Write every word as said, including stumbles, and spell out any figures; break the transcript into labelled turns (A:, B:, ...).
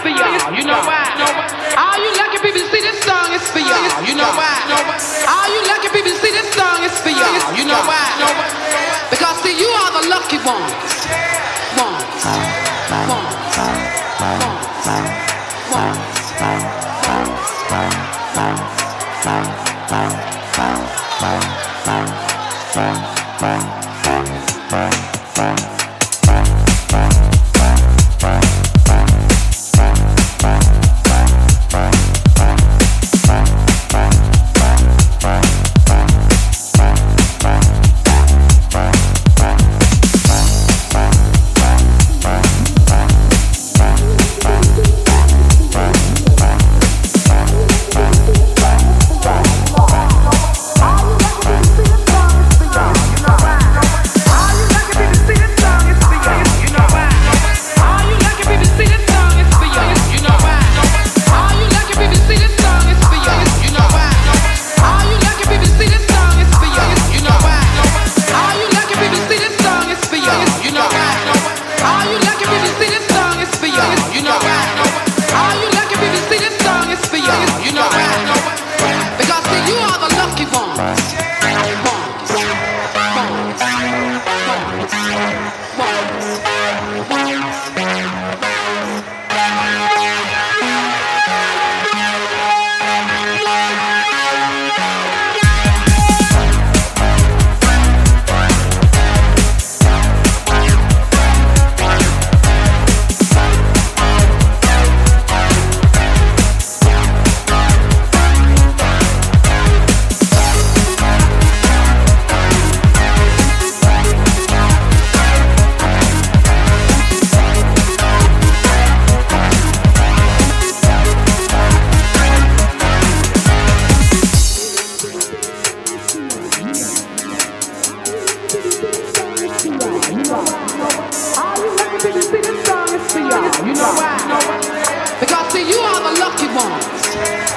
A: for y'all. You know why? All you lucky people see this song is for y'all. You know why? All you lucky people see this song is for y'all. You know why? Because see, you are the lucky ones. Ones. Ones. You know why? Because see, you are the lucky ones.